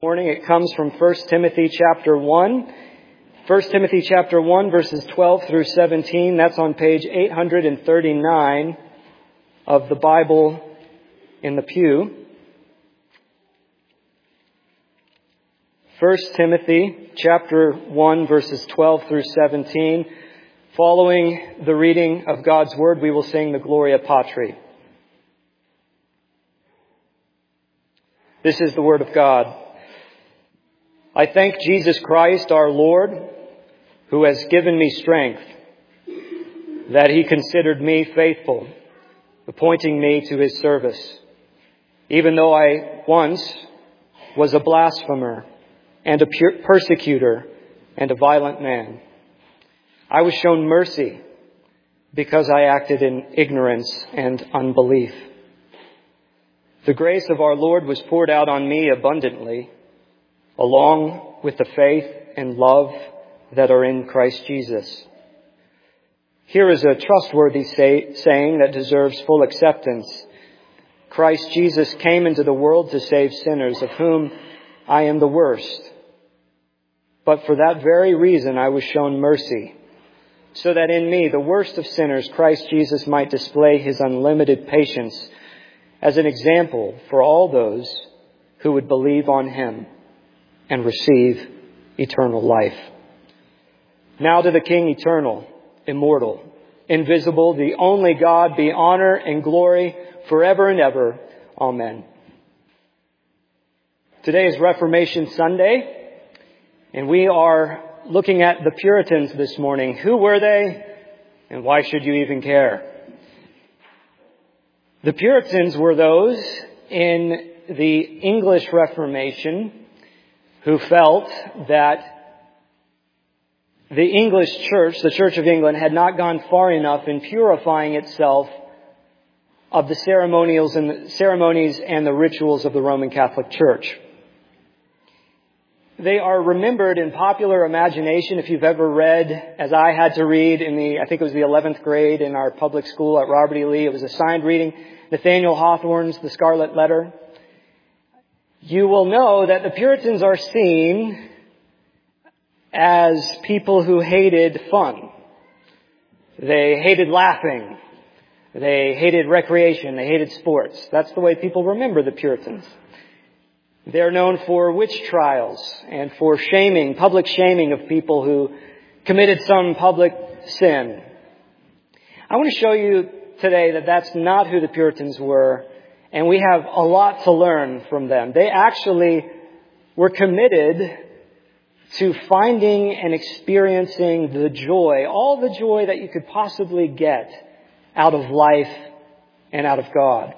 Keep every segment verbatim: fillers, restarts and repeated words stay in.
Morning. It comes from First Timothy chapter one. First Timothy chapter one, verses twelve through seventeen. That's on page eight hundred thirty-nine of the Bible in the pew. First Timothy chapter one, verses twelve through seventeen. Following the reading of God's Word, we will sing the Gloria Patri. This is the Word of God. I thank Jesus Christ, our Lord, who has given me strength, that He considered me faithful, appointing me to His service, even though I once was a blasphemer and a persecutor and a violent man. I was shown mercy because I acted in ignorance and unbelief. The grace of our Lord was poured out on me abundantly, along with the faith and love that are in Christ Jesus. Here is a trustworthy say, saying that deserves full acceptance. Christ Jesus came into the world to save sinners, of whom I am the worst. But for that very reason I was shown mercy, so that in me, the worst of sinners, Christ Jesus might display His unlimited patience as an example for all those who would believe on Him and receive eternal life. Now to the King eternal, immortal, invisible, the only God, be honor and glory forever and ever. Amen. Today is Reformation Sunday, and we are looking at the Puritans this morning. Who were they, and why should you even care? The Puritans were those in the English Reformation who felt that the English church, the Church of England, had not gone far enough in purifying itself of the ceremonials and the ceremonies and the rituals of the Roman Catholic Church. They are remembered in popular imagination. If you've ever read, as I had to read in the, I think it was the eleventh grade in our public school at Robert E. Lee, it was assigned reading Nathaniel Hawthorne's The Scarlet Letter. You will know that the Puritans are seen as people who hated fun. They hated laughing. They hated recreation. They hated sports. That's the way people remember the Puritans. They're known for witch trials and for shaming, public shaming of people who committed some public sin. I want to show you today that that's not who the Puritans were. And we have a lot to learn from them. They actually were committed to finding and experiencing the joy, all the joy that you could possibly get out of life and out of God.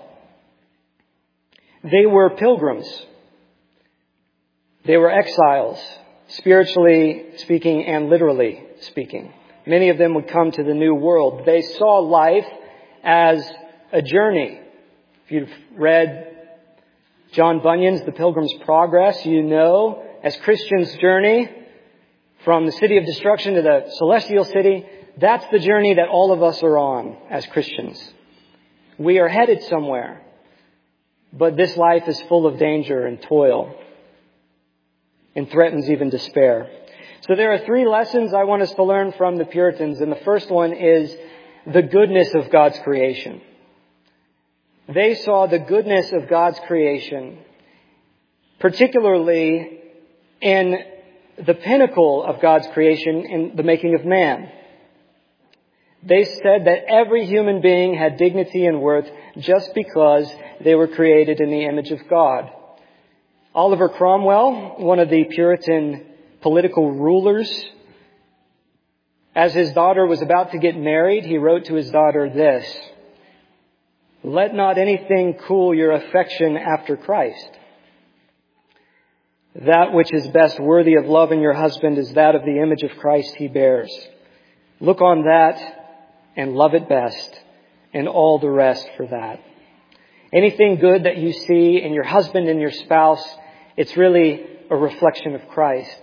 They were pilgrims. They were exiles, spiritually speaking and literally speaking. Many of them would come to the New World. They saw life as a journey. If you've read John Bunyan's The Pilgrim's Progress, you know, as Christians journey from the city of destruction to the celestial city, that's the journey that all of us are on as Christians. We are headed somewhere, but this life is full of danger and toil and threatens even despair. So there are three lessons I want us to learn from the Puritans, and the first one is the goodness of God's creation. They saw the goodness of God's creation, particularly in the pinnacle of God's creation in the making of man. They said that every human being had dignity and worth just because they were created in the image of God. Oliver Cromwell, one of the Puritan political rulers, as his daughter was about to get married, he wrote to his daughter this: "Let not anything cool your affection after Christ. That which is best worthy of love in your husband is that of the image of Christ he bears. Look on that and love it best, and all the rest for that." Anything good that you see in your husband and your spouse, it's really a reflection of Christ.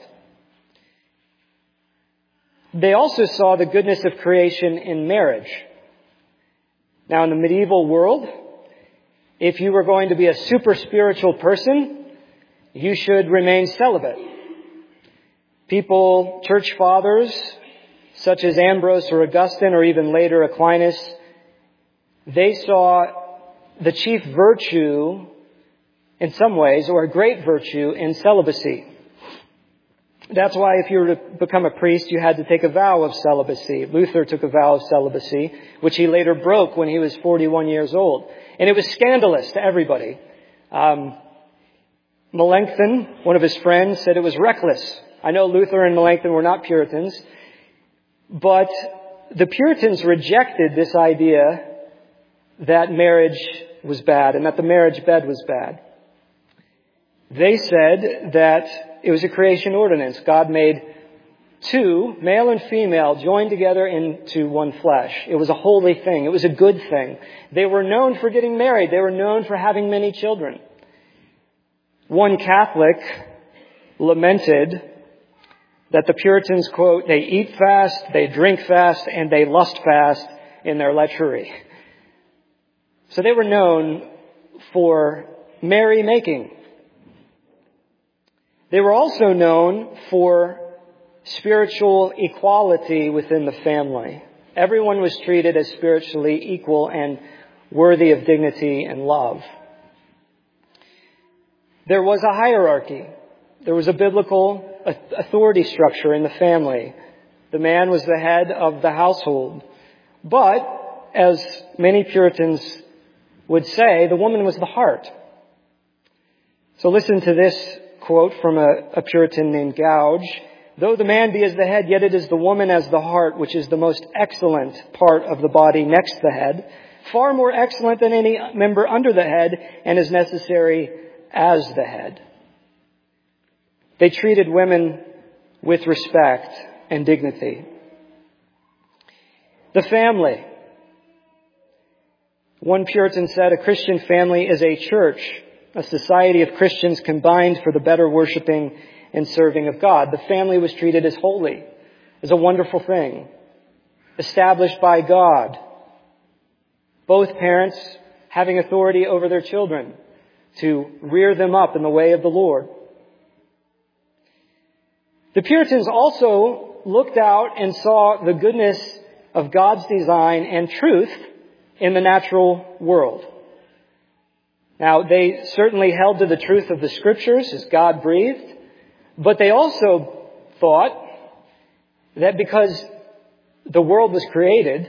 They also saw the goodness of creation in marriage. Now, in the medieval world, if you were going to be a super spiritual person, you should remain celibate. People, church fathers, such as Ambrose or Augustine or even later Aquinas, they saw the chief virtue in some ways, or a great virtue, in celibacy. That's why if you were to become a priest, you had to take a vow of celibacy. Luther took a vow of celibacy, which he later broke when he was forty-one years old. And it was scandalous to everybody. Um, Melanchthon, one of his friends, said it was reckless. I know Luther and Melanchthon were not Puritans, but the Puritans rejected this idea that marriage was bad and that the marriage bed was bad. They said that it was a creation ordinance. God made two, male and female, joined together into one flesh. It was a holy thing. It was a good thing. They were known for getting married. They were known for having many children. One Catholic lamented that the Puritans, quote, they eat fast, they drink fast, and they lust fast in their lechery. So they were known for merry-making. They were also known for spiritual equality within the family. Everyone was treated as spiritually equal and worthy of dignity and love. There was a hierarchy. There was a biblical authority structure in the family. The man was the head of the household. But, as many Puritans would say, the woman was the heart. So listen to this quote from a, a Puritan named Gouge. Though the man be as the head, yet it is the woman as the heart, which is the most excellent part of the body next the head, far more excellent than any member under the head, and is necessary as the head. They treated women with respect and dignity. The family. One Puritan said, a Christian family is a church, a society of Christians combined for the better worshiping and serving of God. The family was treated as holy, as a wonderful thing, established by God. Both parents having authority over their children to rear them up in the way of the Lord. The Puritans also looked out and saw the goodness of God's design and truth in the natural world. Now, they certainly held to the truth of the Scriptures as God breathed, but they also thought that because the world was created,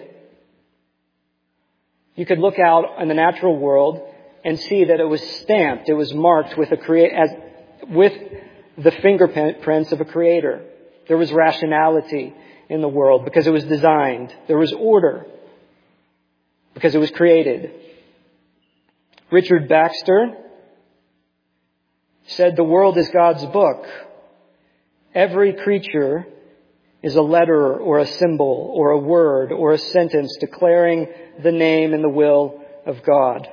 you could look out in the natural world and see that it was stamped, it was marked with a crea- as, with the fingerprints of a creator. There was rationality in the world because it was designed. There was order because it was created. Richard Baxter said, the world is God's book. Every creature is a letter or a symbol or a word or a sentence declaring the name and the will of God.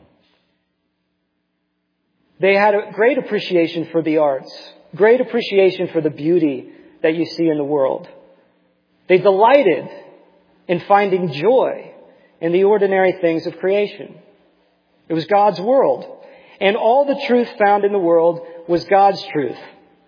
They had a great appreciation for the arts, great appreciation for the beauty that you see in the world. They delighted in finding joy in the ordinary things of creation. It was God's world. And all the truth found in the world was God's truth.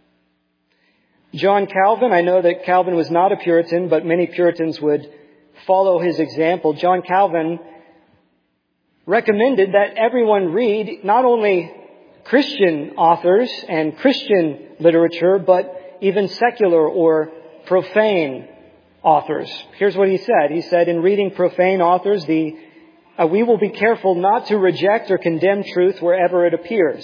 John Calvin, I know that Calvin was not a Puritan, but many Puritans would follow his example. John Calvin recommended that everyone read not only Christian authors and Christian literature, but even secular or profane authors. Here's what he said. He said, in reading profane authors, the uh, we will be careful not to reject or condemn truth wherever it appears.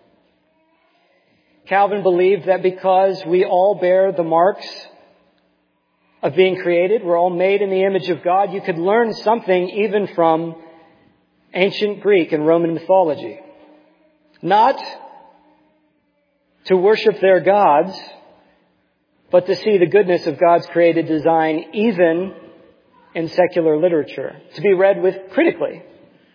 Calvin believed that because we all bear the marks of being created, we're all made in the image of God, you could learn something even from ancient Greek and Roman mythology. Not to worship their gods, but to see the goodness of God's created design even in secular literature, to be read with critically.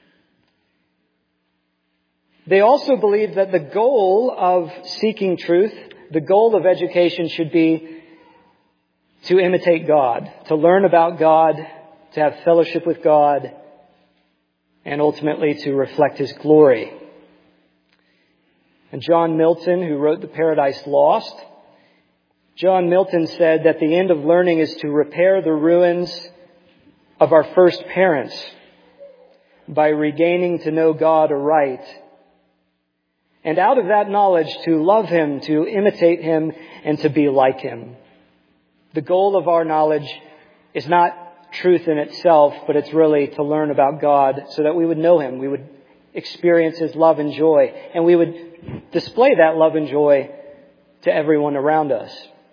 They also believe that the goal of seeking truth, the goal of education should be to imitate God, to learn about God, to have fellowship with God, and ultimately to reflect His glory. And John Milton, who wrote The Paradise Lost, John Milton said that the end of learning is to repair the ruins of our first parents by regaining to know God aright. And out of that knowledge to love Him, to imitate Him, and to be like Him. The goal of our knowledge is not truth in itself, but it's really to learn about God so that we would know Him. We would experience His love and joy. And we would display that love and joy to everyone around us.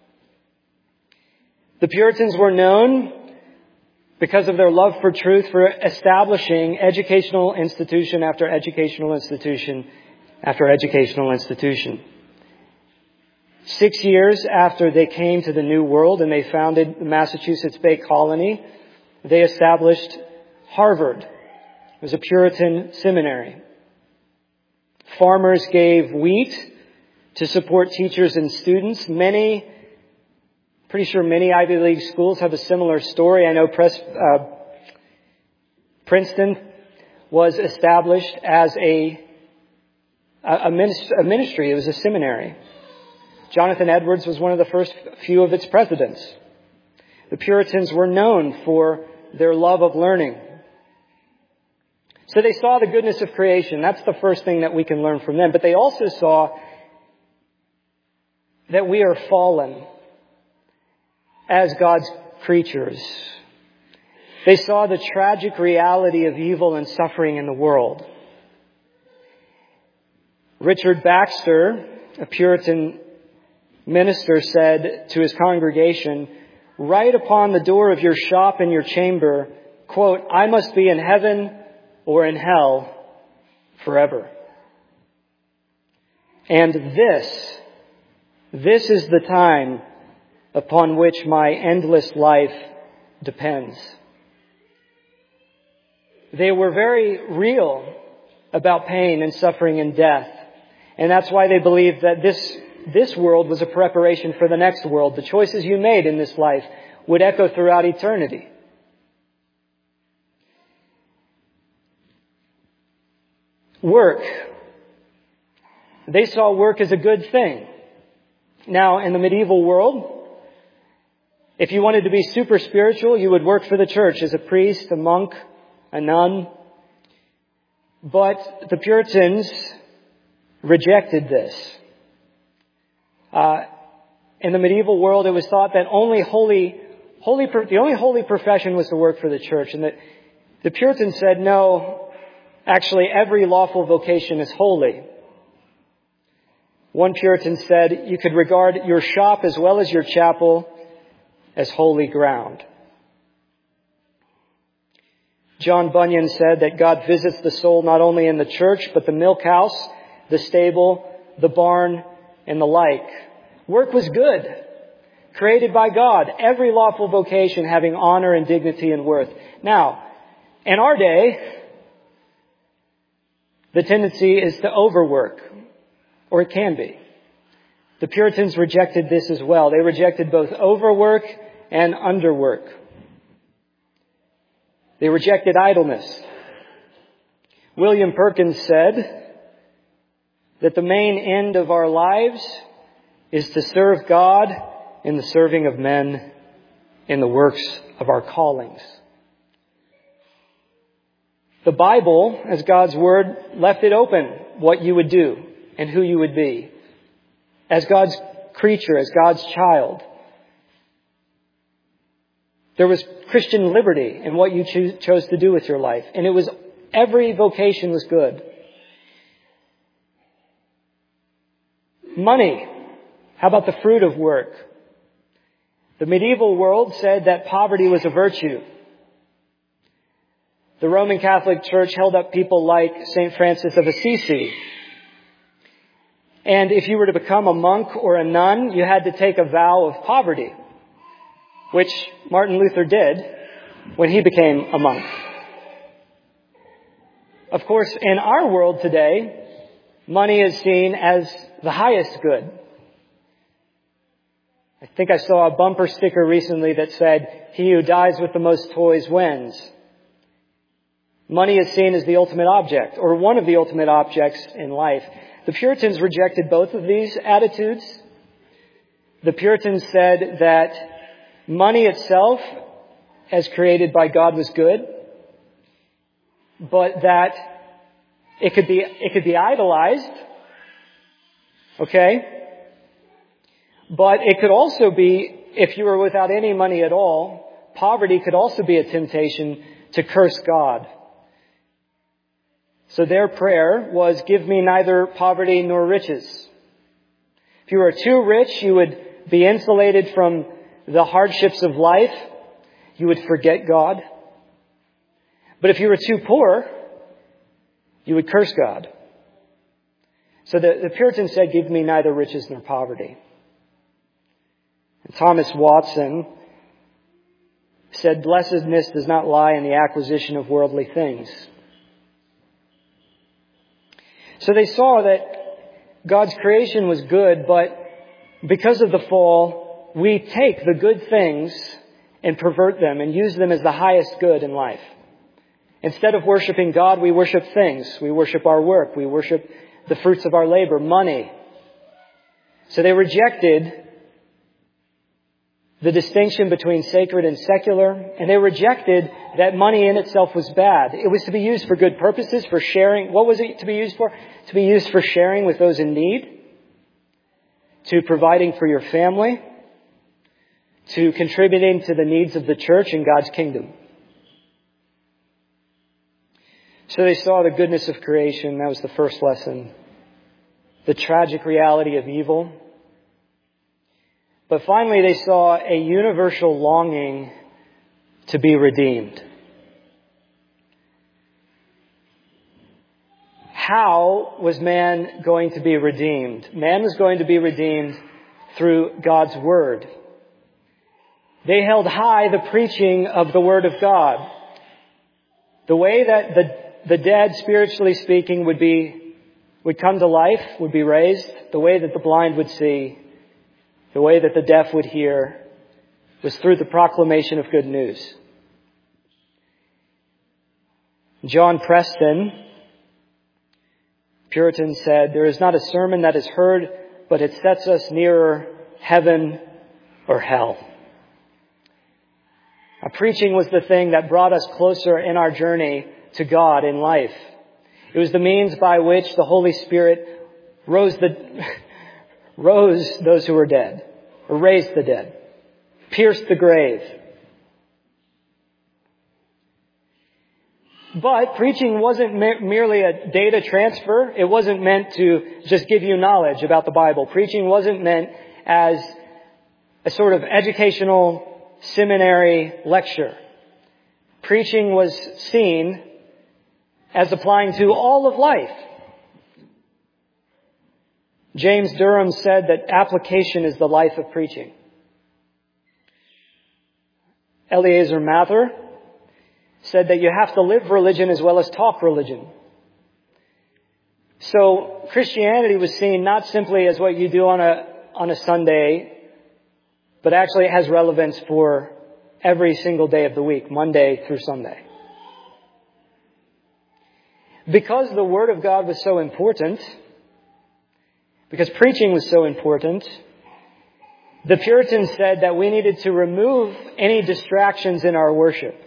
The Puritans were known because of their love for truth for establishing educational institution after educational institution after educational institution. Six years after they came to the New World and they founded the Massachusetts Bay Colony, they established Harvard. It was a Puritan seminary. Farmers gave wheat to support teachers and students. Many, pretty sure many Ivy League schools have a similar story. I know Pres, uh, Princeton was established as a A ministry. It was a seminary. Jonathan Edwards was one of the first few of its presidents. The Puritans were known for their love of learning. So they saw the goodness of creation. That's the first thing that we can learn from them. But they also saw that we are fallen as God's creatures. They saw the tragic reality of evil and suffering in the world. Richard Baxter, a Puritan minister, said to his congregation, "Write upon the door of your shop and your chamber, quote, 'I must be in heaven or in hell forever.'" And this, this is the time upon which my endless life depends. They were very real about pain and suffering and death. And that's why they believed that this, this world was a preparation for the next world. The choices you made in this life would echo throughout eternity. Work. They saw work as a good thing. Now, in the medieval world, if you wanted to be super spiritual, you would work for the church as a priest, a monk, a nun. But the Puritans rejected this. Uh, in the medieval world, it was thought that only holy, holy, the only holy profession was to work for the church, and that the Puritans said, no, actually, every lawful vocation is holy. One Puritan said, you could regard your shop as well as your chapel as holy ground. John Bunyan said that God visits the soul not only in the church, but the milk house, the stable, the barn, and the like. Work was good, created by God, every lawful vocation having honor and dignity and worth. Now, in our day, the tendency is to overwork, or it can be. The Puritans rejected this as well. They rejected both overwork and underwork. They rejected idleness. William Perkins said that the main end of our lives is to serve God in the serving of men in the works of our callings. The Bible, as God's Word, left it open what you would do and who you would be. As God's creature, as God's child. There was Christian liberty in what you cho- chose to do with your life. And it was, every vocation was good. Money. How about the fruit of work? The medieval world said that poverty was a virtue. The Roman Catholic Church held up people like Saint Francis of Assisi. And if you were to become a monk or a nun, you had to take a vow of poverty, which Martin Luther did when he became a monk. Of course, in our world today, money is seen as the highest good. I think I saw a bumper sticker recently that said, "He who dies with the most toys wins." Money is seen as the ultimate object, or one of the ultimate objects in life. The Puritans rejected both of these attitudes. The Puritans said that money itself, as created by God, was good, but that it could be, it could be idolized. Okay? But it could also be, if you were without any money at all, poverty could also be a temptation to curse God. So their prayer was, give me neither poverty nor riches. If you were too rich, you would be insulated from the hardships of life. You would forget God. But if you were too poor, you would curse God. So the, the Puritans said, give me neither riches nor poverty. And Thomas Watson said, blessedness does not lie in the acquisition of worldly things. So they saw that God's creation was good, but because of the fall, we take the good things and pervert them and use them as the highest good in life. Instead of worshiping God, we worship things. We worship our work. We worship the fruits of our labor, money. So they rejected the distinction between sacred and secular, and they rejected that money in itself was bad. It was to be used for good purposes, for sharing. What was it to be used for? To be used for sharing with those in need, to providing for your family, to contributing to the needs of the church and God's kingdom. So they saw the goodness of creation. That was the first lesson. The tragic reality of evil. But finally, they saw a universal longing to be redeemed. How was man going to be redeemed? Man was going to be redeemed through God's Word. They held high the preaching of the Word of God. The way that the, the dead, spiritually speaking, would be, would come to life, would be raised, the way that the blind would see, the way that the deaf would hear, was through the proclamation of good news. John Preston, Puritan, said, there is not a sermon that is heard, but it sets us nearer heaven or hell. Now, preaching was the thing that brought us closer in our journey to God in life. It was the means by which the Holy Spirit rose the rose those who were dead, or raised the dead, pierced the grave. But preaching wasn't me- merely a data transfer. It wasn't meant to just give you knowledge about the Bible. Preaching wasn't meant as a sort of educational seminary lecture. Preaching was seen as applying to all of life. James Durham said that application is the life of preaching. Eleazar Mather said that you have to live religion as well as talk religion. So Christianity was seen not simply as what you do on a on a Sunday, but actually it has relevance for every single day of the week, Monday through Sunday. Because the Word of God was so important, because preaching was so important, the Puritans said that we needed to remove any distractions in our worship.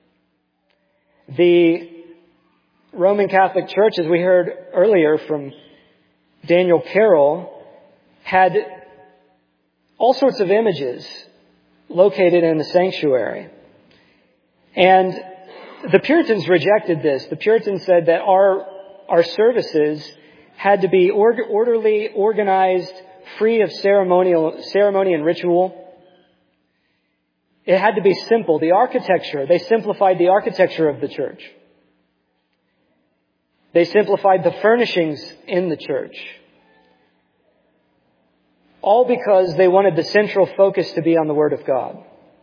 The Roman Catholic Church, as we heard earlier from Daniel Carroll, had all sorts of images located in the sanctuary. And the Puritans rejected this. The Puritans said that our our services had to be or, orderly, organized, free of ceremonial ceremony and ritual. It had to be simple. The architecture, they simplified the architecture of the church. They simplified the furnishings in the church. All because they wanted the central focus to be on the Word of God.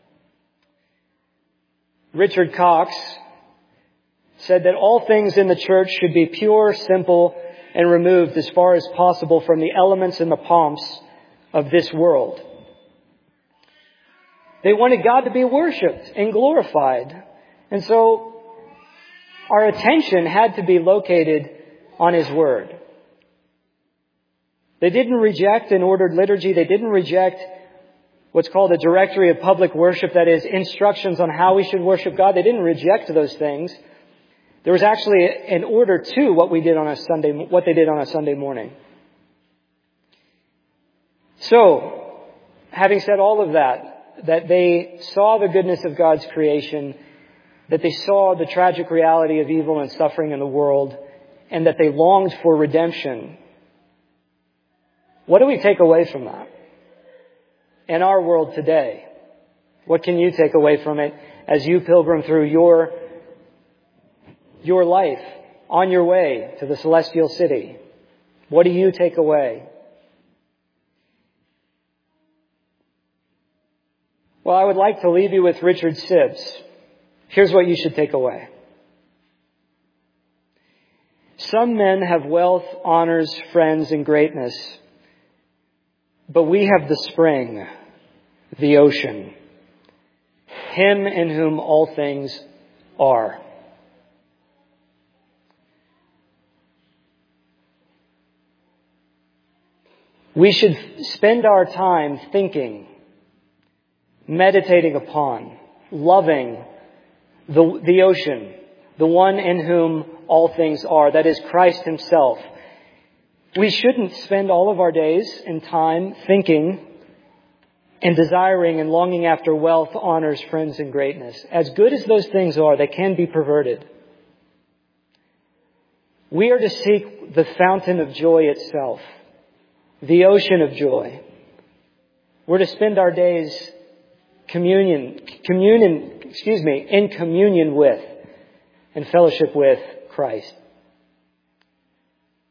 Richard Cox said that all things in the church should be pure, simple, and removed as far as possible from the elements and the pomps of this world. They wanted God to be worshipped and glorified. And so our attention had to be located on His Word. They didn't reject an ordered liturgy. They didn't reject what's called a directory of public worship, that is, instructions on how we should worship God. They didn't reject those things. There was actually an order to what we did on a Sunday, what they did on a Sunday morning. So, having said all of that, that they saw the goodness of God's creation, that they saw the tragic reality of evil and suffering in the world, and that they longed for redemption, what do we take away from that? In our world today, what can you take away from it as you pilgrim through your, your life on your way to the celestial city? What do you take away? Well, I would like to leave you with Richard Sibbes. Here's what you should take away. Some men have wealth, honors, friends, and greatness, but we have the spring, the ocean, Him in whom all things are. We should spend our time thinking, meditating upon, loving the, the ocean, the one in whom all things are, that is Christ Himself. We shouldn't spend all of our days and time thinking and desiring and longing after wealth, honors, friends, and greatness. As good as those things are, they can be perverted. We are to seek the fountain of joy itself, the ocean of joy. We're to spend our days communion, communion, excuse me, in communion with and fellowship with Christ.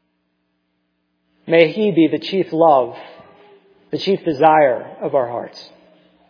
May He be the chief love, the chief desire of our hearts.